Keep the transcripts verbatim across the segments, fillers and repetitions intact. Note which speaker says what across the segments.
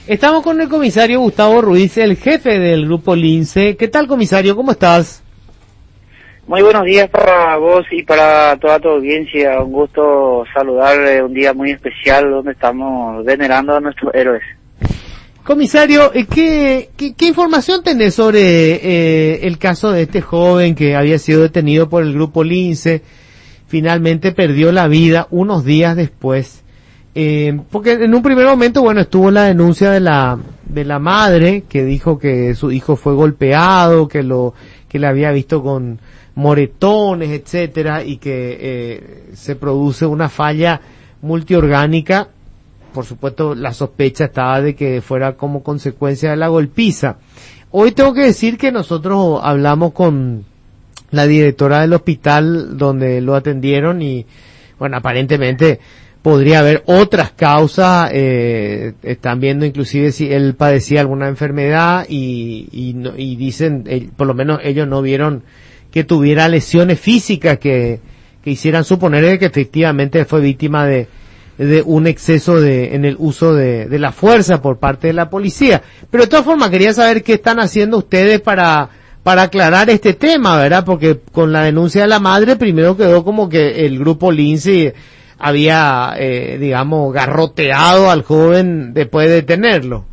Speaker 1: Estamos con el comisario Gustavo Ruiz, el jefe del Grupo Lince. ¿Qué tal, comisario? ¿Cómo estás?
Speaker 2: Muy buenos días para vos y para toda tu audiencia. Un gusto saludar un día muy especial donde estamos venerando a nuestros héroes.
Speaker 1: Comisario, ¿qué, qué, qué información tenés sobre eh, el caso de este joven que había sido detenido por el Grupo Lince? Finalmente perdió la vida unos días después. Eh, porque en un primer momento, bueno, estuvo la denuncia de la de la madre que dijo que su hijo fue golpeado, que lo que le había visto con moretones, etcétera, y que eh, se produce una falla multiorgánica. Por supuesto, la sospecha estaba de que fuera como consecuencia de la golpiza. Hoy tengo que decir que nosotros hablamos con la directora del hospital donde lo atendieron y, bueno, aparentemente podría haber otras causas. Eh, están viendo inclusive si él padecía alguna enfermedad y, y, no, y dicen, eh, por lo menos ellos no vieron que tuviera lesiones físicas que, que hicieran suponer que efectivamente fue víctima de de un exceso de en el uso de, de la fuerza por parte de la policía. Pero de todas formas quería saber qué están haciendo ustedes para para aclarar este tema, ¿verdad? Porque con la denuncia de la madre primero quedó como que el Grupo Lince había, eh, digamos, garroteado al joven después de detenerlo.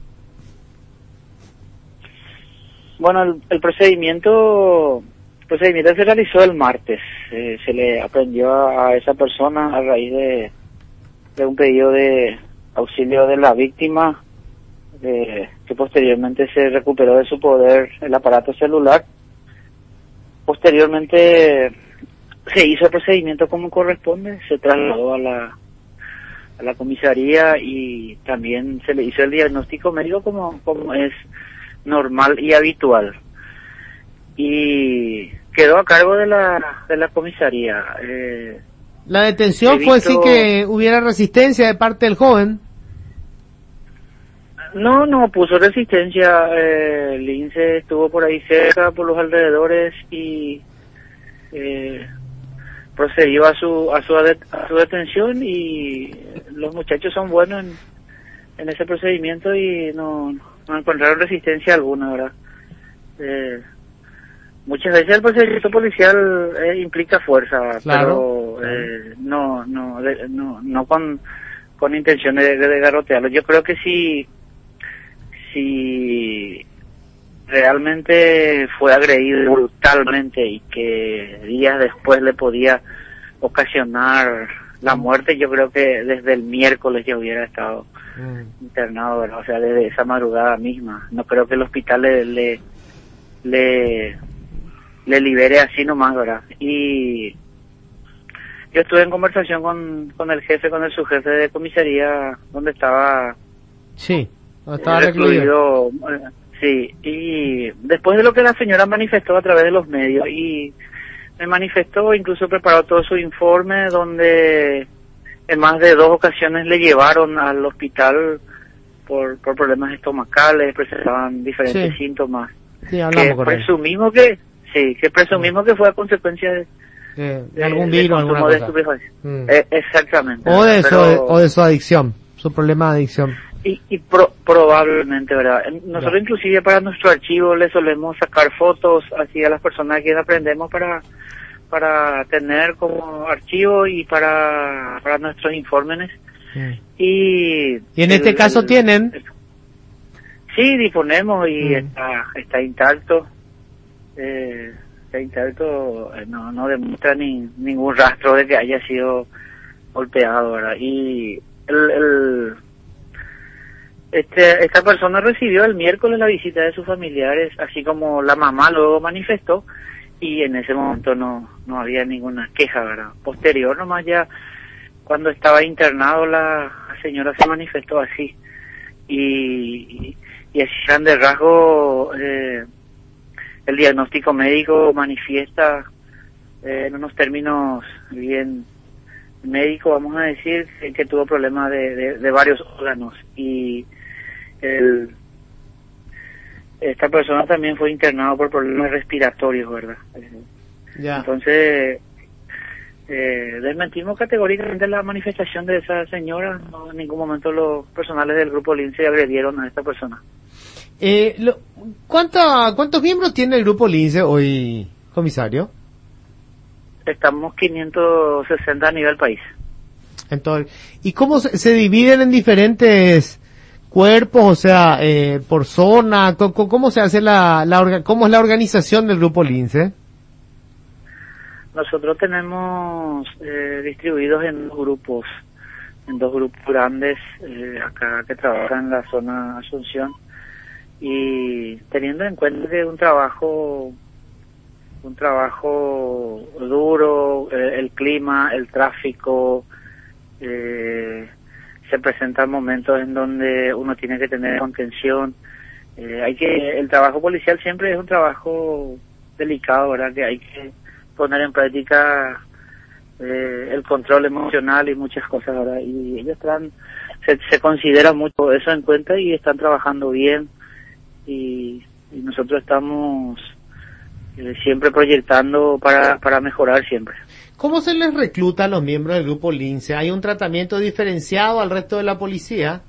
Speaker 2: Bueno, el, el procedimiento el procedimiento se realizó el martes. Eh, se le aprendió a, a esa persona a raíz de de un pedido de auxilio de la víctima, de, que posteriormente se recuperó de su poder el aparato celular. Posteriormente se hizo el procedimiento como corresponde, se trasladó a la a la comisaría y también se le hizo el diagnóstico médico como, como es normal y habitual. Y quedó a cargo de la de la comisaría. Eh,
Speaker 1: La detención fue así que hubiera resistencia de parte del joven.
Speaker 2: No, no puso resistencia. Eh, el Lince estuvo por ahí cerca, por los alrededores y eh, procedió a su a su a su detención y los muchachos son buenos en, en ese procedimiento y no, no encontraron resistencia alguna, ¿verdad? Eh, Muchas veces el procedimiento policial eh, implica fuerza,
Speaker 1: claro,
Speaker 2: pero eh, no no de, no no con con intención de, de garrotearlo. Yo creo que si si realmente fue agredido brutalmente y que días después le podía ocasionar la muerte, yo creo que desde el miércoles ya hubiera estado mm. internado, ¿verdad? O sea, desde esa madrugada misma. No creo que el hospital le le, le le libere así nomás, ¿verdad? Y yo estuve en conversación con, con el jefe, con el subjefe de comisaría, donde estaba...
Speaker 1: Sí, donde estaba
Speaker 2: recluido. recluido. Sí, y después de lo que la señora manifestó a través de los medios, y me manifestó, incluso preparó todo su informe, donde en más de dos ocasiones le llevaron al hospital por, por problemas estomacales, presentaban diferentes sí. síntomas.
Speaker 1: Sí, hablamos
Speaker 2: que
Speaker 1: con
Speaker 2: presumimos él. que Sí, que presumimos que fue a consecuencia de,
Speaker 1: de, de algún virus, alguna cosa.
Speaker 2: Mm. Eh, exactamente.
Speaker 1: O de, pero, su, o de su adicción, su problema de adicción.
Speaker 2: Y, y pro, probablemente, ¿verdad? Nosotros ya. Inclusive para nuestro archivo le solemos sacar fotos así a las personas que aprendemos para para tener como archivo y para para nuestros informes. Mm. Y,
Speaker 1: y en el, este caso el, tienen...
Speaker 2: El, sí, disponemos y mm. está está intacto. Eh, está intacto, eh, no no demuestra ni ningún rastro de que haya sido golpeado, ¿verdad? Y el, el este esta persona recibió el miércoles la visita de sus familiares, así como la mamá luego manifestó, y en ese momento no no había ninguna queja, ¿verdad? Posterior nomás ya cuando estaba internado la señora se manifestó así y y, y así grande rasgo eh, el diagnóstico médico manifiesta eh, en unos términos bien médicos, vamos a decir, que, que tuvo problemas de, de, de varios órganos y el, esta persona también fue internado por problemas respiratorios, ¿verdad?
Speaker 1: Ya.
Speaker 2: Entonces, Eh, desmentimos categóricamente la manifestación de esa señora. No, en ningún momento los personales del grupo Lince agredieron a esta persona.
Speaker 1: Eh, lo, ¿cuánta, ¿Cuántos miembros tiene el grupo Lince hoy, comisario?
Speaker 2: Estamos quinientos sesenta a nivel país.
Speaker 1: Entonces, ¿y cómo se, se dividen en diferentes cuerpos, o sea, eh, por zona? ¿Cómo, cómo se hace la, la orga, cómo es la organización del grupo Lince?
Speaker 2: Nosotros tenemos eh, distribuidos en dos grupos, en dos grupos grandes, eh, acá que trabajan en la zona Asunción, y teniendo en cuenta que un trabajo, un trabajo duro, eh, el clima, el tráfico, eh, se presentan momentos en donde uno tiene que tener contención, eh, hay que, el trabajo policial siempre es un trabajo delicado, ¿verdad? Que hay que poner en práctica eh, el control emocional y muchas cosas, ¿verdad? Y ellos están, se, se considera mucho eso en cuenta y están trabajando bien y, y nosotros estamos eh, siempre proyectando para, para mejorar siempre.
Speaker 1: ¿Cómo se les recluta a los miembros del grupo Lince? ¿Hay un tratamiento diferenciado al resto de la policía?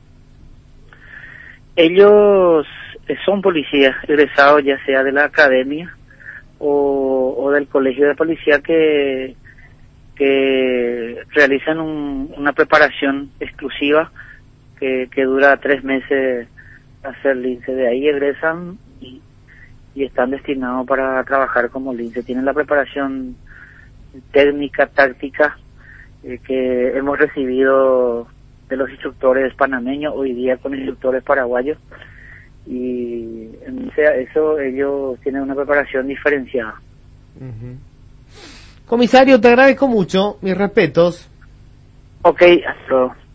Speaker 2: Ellos son policías egresados ya sea de la academia o, o del colegio de policía que que realizan un, una preparación exclusiva que, que dura tres meses hacer Lince. De ahí egresan y, y están destinados para trabajar como Lince. Tienen la preparación técnica, táctica eh, que hemos recibido de los instructores panameños, hoy día con instructores paraguayos, y en eso ellos tienen una preparación diferenciada.
Speaker 1: Uh-huh. Comisario, te agradezco mucho, mis respetos.
Speaker 2: Ok, hasta luego.